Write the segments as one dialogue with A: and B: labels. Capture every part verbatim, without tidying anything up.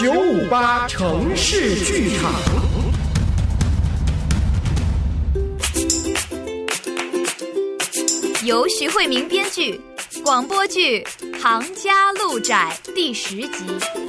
A: 九五八城市剧场。
B: 由徐慧明编剧，广播剧《唐家路窄》第十集。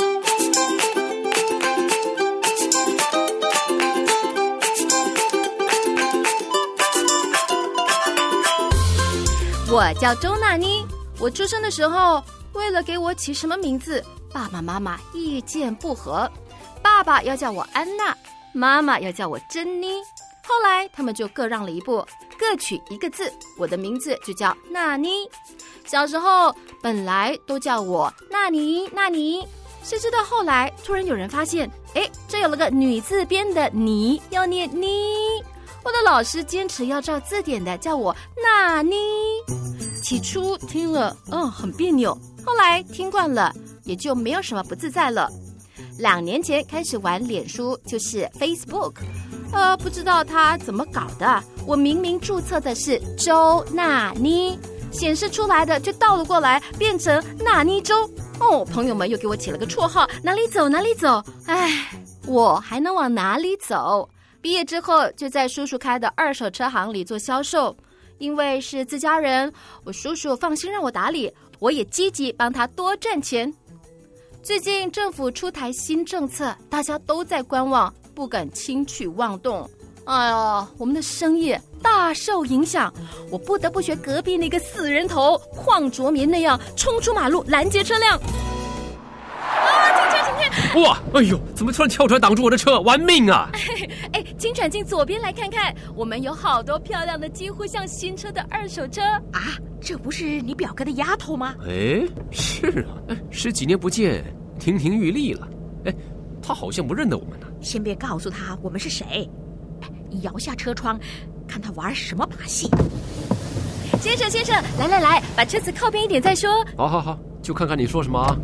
B: 我叫周娜妮，我出生的时候，为了给我起什么名字，爸爸妈妈意见不合。爸爸要叫我安娜，妈妈要叫我珍妮。后来他们就各让了一步，各取一个字，我的名字就叫娜妮。小时候本来都叫我娜妮娜妮，谁知道后来突然有人发现，哎，这有了个女字边的妮，要念妮。我的老师坚持要照字典的叫我娜妮。起初听了，嗯，很别扭，后来听惯了，也就没有什么不自在了。两年前开始玩脸书，就是 Facebook。呃，不知道他怎么搞的，我明明注册的是周娜妮，显示出来的就倒了过来，变成娜妮周。哦，朋友们又给我起了个绰号，哪里走哪里走。唉，我还能往哪里走？毕业之后就在叔叔开的二手车行里做销售，因为是自家人，我叔叔放心让我打理，我也积极帮他多赚钱。最近政府出台新政策，大家都在观望，不敢轻举妄动。哎呀，我们的生意大受影响，我不得不学隔壁那个死人头邝卓民那样冲出马路拦截车辆。啊，警察警察！
C: 哇，哎呦，怎么突然跳出来挡住我的车，玩命啊！
B: 哎，请转进左边来看看，我们有好多漂亮的几乎像新车的二手车
D: 啊！这不是你表哥的丫头吗？
C: 哎，是啊，十几年不见，亭亭玉立了。哎，他好像不认得我们呢。
D: 先别告诉他我们是谁，摇下车窗，看他玩什么把戏。
B: 先生先生，来来来，把车子靠边一点再说。
C: 好好好，就看看你说什么啊。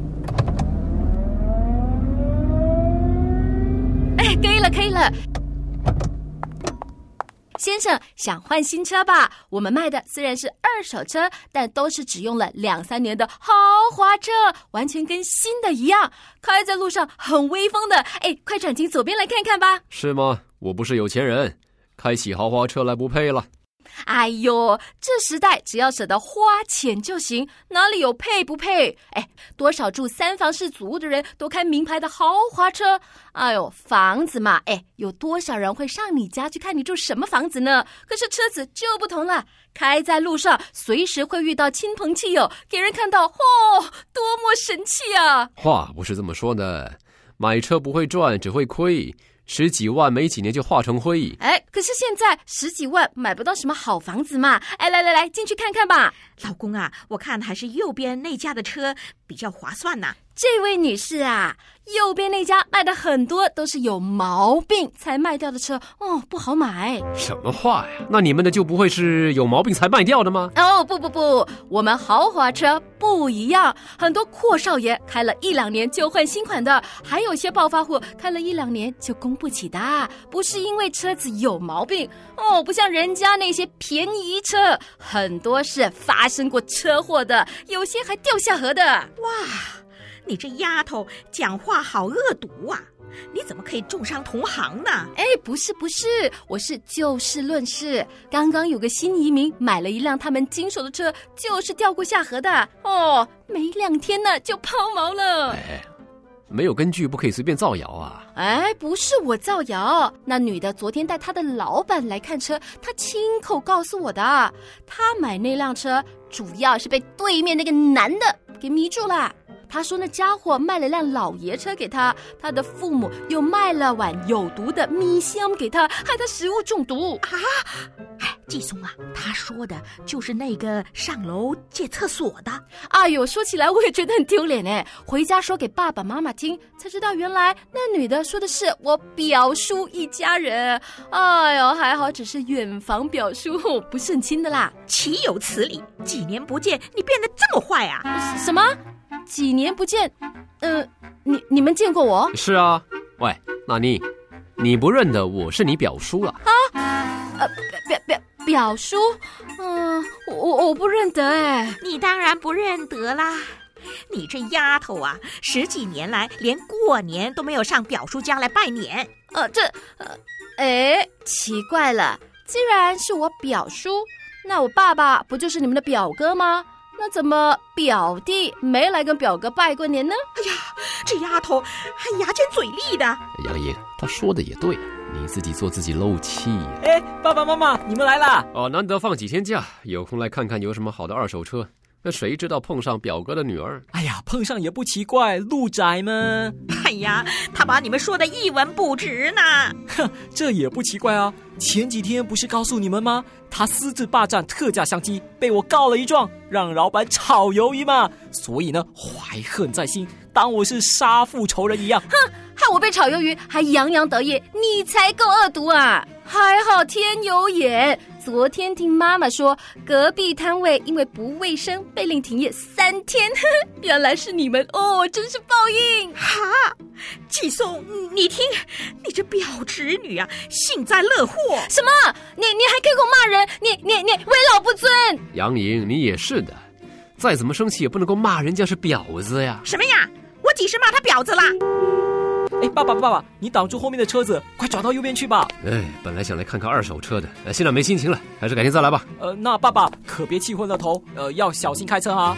B: 哎，可以了可以了。先生，想换新车吧？我们卖的虽然是二手车，但都是只用了两三年的豪华车，完全跟新的一样，开在路上很威风的。哎，快转进左边来看看吧。
C: 是吗？我不是有钱人，开起豪华车来不配了。
B: 哎呦，这时代只要舍得花钱就行，哪里有配不配？哎，多少住三房式祖屋的人都开名牌的豪华车。哎呦，房子嘛，哎，有多少人会上你家去看你住什么房子呢？可是车子就不同了，开在路上随时会遇到亲朋戚友，给人看到，哦，多么神气啊！
C: 话不是这么说的，买车不会赚，只会亏。十几万没几年就化成灰。
B: 哎，可是现在十几万买不到什么好房子嘛。哎，来来来，进去看看吧。
D: 老公啊，我看还是右边那家的车比较划算呐。
B: 这位女士啊，右边那家卖的很多都是有毛病才卖掉的车，哦，不好买。
C: 什么话呀？那你们的就不会是有毛病才卖掉的吗？
B: 哦，不不不，我们豪华车不一样，很多阔少爷开了一两年就换新款的，还有些暴发户开了一两年就供不起的，不是因为车子有毛病哦，不像人家那些便宜车，很多是发生过车祸的，有些还掉下河的。
D: 哇，你这丫头讲话好恶毒啊！你怎么可以重伤同行呢？
B: 哎，不是不是，我是就事论事。刚刚有个新移民买了一辆他们经手的车，就是掉过下河的。哦，没两天呢就抛锚了。
C: 哎，没有根据不可以随便造谣啊！
B: 哎，不是我造谣，那女的昨天带她的老板来看车，她亲口告诉我的。她买那辆车主要是被对面那个男的给迷住了。他说那家伙卖了辆老爷车给他，他的父母又卖了碗有毒的米香给他，害他食物中毒
D: 啊！哎，季松啊，他说的就是那个上楼借厕所的。
B: 哎呦，说起来我也觉得很丢脸哎，回家说给爸爸妈妈听，才知道原来那女的说的是我表叔一家人。哎呦，还好只是远房表叔，不是很亲的啦。
D: 岂有此理！几年不见，你变得这么坏啊？
B: 什么？几年不见，嗯、呃，你你们见过我？
C: 是啊，喂，娜妮，你不认得我是你表叔了
B: 啊？呃，表表表叔，嗯、呃，我我不认得哎。
D: 你当然不认得啦， 你这丫头啊，十几年来连过年都没有上表叔家来拜年。
B: 呃，这，呃，哎，奇怪了，既然是我表叔，那我爸爸不就是你们的表哥吗？那怎么表弟没来跟表哥拜过年呢？
D: 哎呀，这丫头还牙尖嘴利的。
C: 杨莹，他说的也对，你自己做自己漏气。
E: 哎，爸爸妈妈，你们来啦！
C: 哦，难得放几天假，有空来看看有什么好的二手车。那谁知道碰上表哥的女儿？
E: 哎呀，碰上也不奇怪，路窄嘛。
D: 哎呀，他把你们说的一文不值呢。
E: 哼，这也不奇怪啊。前几天不是告诉你们吗？他私自霸占特价相机，被我告了一状，让老板炒鱿鱼嘛。所以呢，怀恨在心，当我是杀父仇人一样。
B: 哼，害我被炒鱿鱼还洋洋得意，你才够恶毒啊！还好天有眼，昨天听妈妈说，隔壁摊位因为不卫生被令停业三天。原来是你们哦，真是报应！
D: 哈，季松，你听，你这表侄女啊，幸灾乐祸。
B: 什么？你你还可以给我骂人？你你你为老不尊！
C: 杨莹，你也是的，再怎么生气也不能够骂人家是婊子呀。
D: 什么呀？我几时骂他婊子啦？
E: 哎，爸爸爸爸，你挡住后面的车子，快转到右边去吧。
C: 哎，本来想来看看二手车的，呃，现在没心情了，还是改天再来吧。
E: 呃，那爸爸可别气昏了头，呃，要小心开车啊。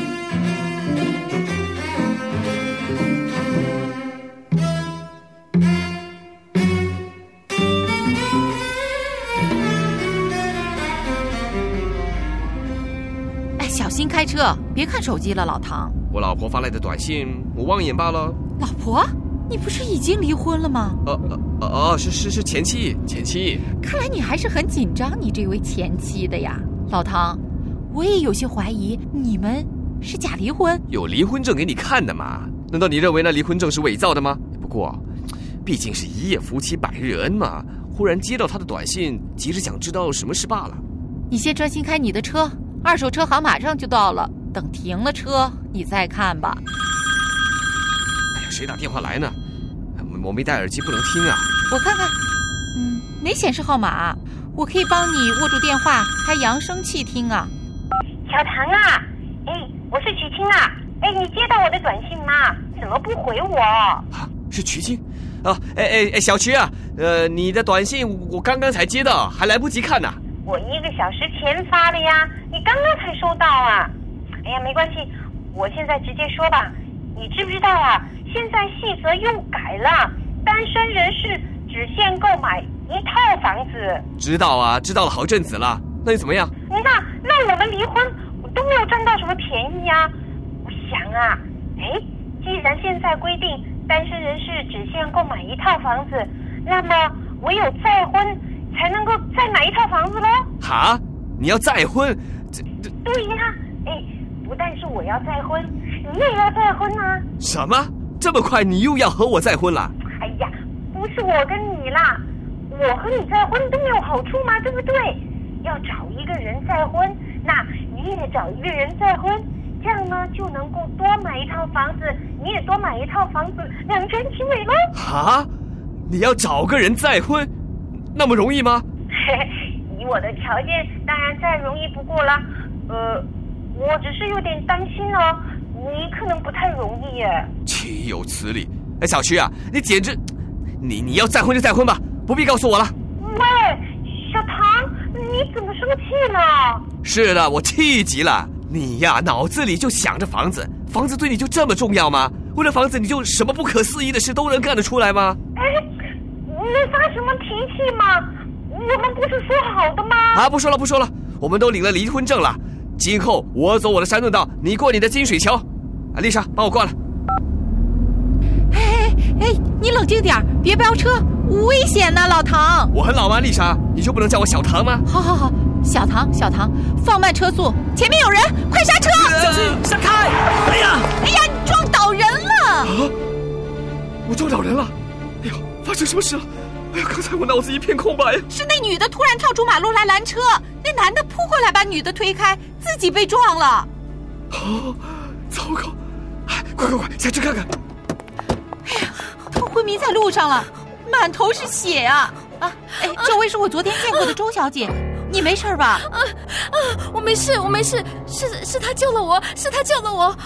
F: 哎，小心开车，别看手机了，老唐。
G: 我老婆发来的短信，我望一眼罢了。
F: 老婆？你不是已经离婚了吗？
G: 呃呃哦，是是是前妻，前妻。
F: 看来你还是很紧张你这位前妻的呀，老唐。我也有些怀疑，你们是假离婚？
G: 有离婚证给你看的嘛？难道你认为那离婚证是伪造的吗？不过，毕竟是一夜夫妻百日恩嘛。忽然接到他的短信，急着想知道什么事罢了。
F: 你先专心开你的车，二手车行马上就到了，等停了车你再看吧。
G: 谁打电话来呢？我没戴耳机，不能听啊。
F: 我看看，嗯，没显示号码，我可以帮你握住电话，开扬声器听啊。
H: 小唐啊，哎，我是曲青啊，哎，你接到我的短信吗？怎么不回我？
G: 啊，是曲青啊，哎哎哎，小曲啊，呃，你的短信我刚刚才接到，还来不及看呢。
H: 我一个小时前发的呀，你刚刚才收到啊。哎呀，没关系，我现在直接说吧。你知不知道啊？现在细则又改了，单身人士只限购买一套房子。
G: 知道啊，知道了好阵子了。那你怎么样？
H: 你看，那我们离婚我都没有占到什么便宜啊。我想啊，哎，既然现在规定单身人士只限购买一套房子，那么唯有再婚才能够再买一套房子咯。
G: 哈？你要再婚？这这
H: 对呀，哎，不但是我要再婚，你也要再婚啊。
G: 什么？这么快你又要和我再婚了？
H: 哎呀，不是我跟你啦，我和你再婚都没有好处嘛，对不对？要找一个人再婚，那你也找一个人再婚，这样呢就能够多买一套房子，你也多买一套房子，两全其美喽。
G: 啊？你要找个人再婚，那么容易吗？
H: 以我的条件，当然再容易不过了。呃，我只是有点担心哦。你可能不太容易耶。
G: 岂有此理！哎，小徐啊，你简直，你你要再婚就再婚吧，不必告诉我了。
H: 喂，小唐，你怎么生气了？
G: 是的，我气极了。你呀，脑子里就想着房子，房子对你就这么重要吗？为了房子，你就什么不可思议的事都能干得出来吗？
H: 哎，你发什么脾气嘛？我们不是说好的吗？
G: 啊，不说了不说了，我们都领了离婚证了。今后我走我的山洞道，你过你的金水桥。啊，丽莎，帮我挂了。
F: 哎哎哎，你冷静点，别飙车，危险呢，老唐。
G: 我很老吗，丽莎？你就不能叫我小唐吗？
F: 好好好，小唐小唐，放慢车速，前面有人，快刹车！
E: 小心，闪开！哎呀，
F: 哎呀，你撞倒人了！
G: 啊，我撞倒人了！哎呦，发生什么事了？哎呀，刚才我脑子一片空白。
F: 是那女的突然跳出马路来拦车，那男的扑过来把女的推开，自己被撞了。
G: 哦，糟糕！哎，快快快，下去看看！
F: 哎呀，他昏迷在路上了，满头是血啊！啊，哎，这位是我昨天见过的周小姐，你没事吧？
B: 啊啊，我没事，我没事，是是他救了我，是他救了我。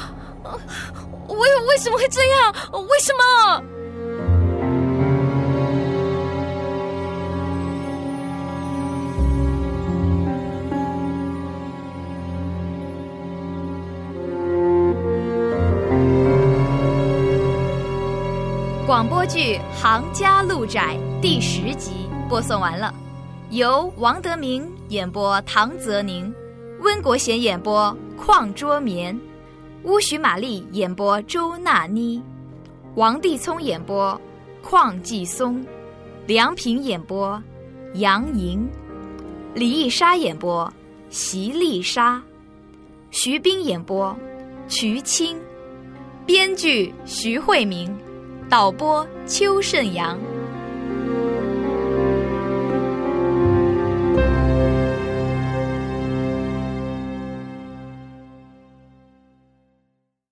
B: 为为什么会这样？为什么？
I: 广播剧《行家路窄》第十集播送完了，由王德明演播唐泽宁，温国贤演播邝卓棉，乌许玛丽演播周娜妮，王地聪演播邝继松，梁平演播杨莹，李义莎演播席丽莎，徐冰演播瞿青，编剧徐慧明，导播邱胜阳。